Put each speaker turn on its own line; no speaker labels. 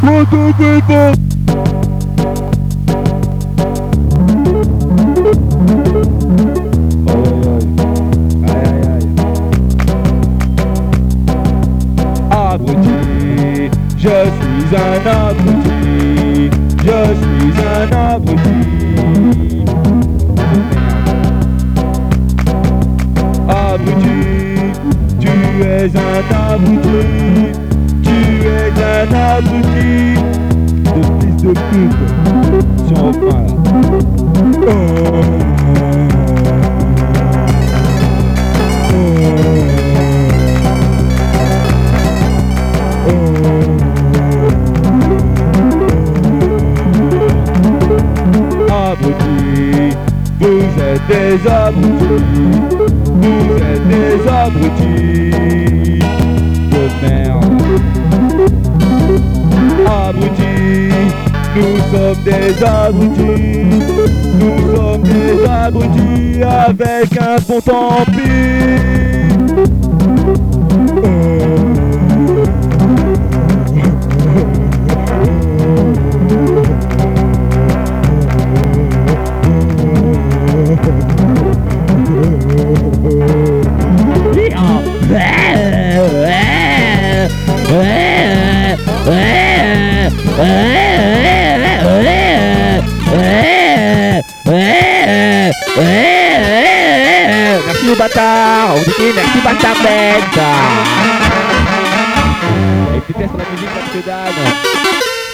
Abruti, je suis un abruti, je suis un abruti. Abruti, tu es un abruti, tu es un abruti. De fils de pute, sur un refrain là. Abrutis, vous êtes des abrutis, vous êtes des abrutis de merde. Abrutis, nous sommes des abrutis, nous sommes des abrutis avec un bon tant pis. Merci les bâtards, on vous dit merci bâtard bête. Et puis test sur la musique parce que Dan.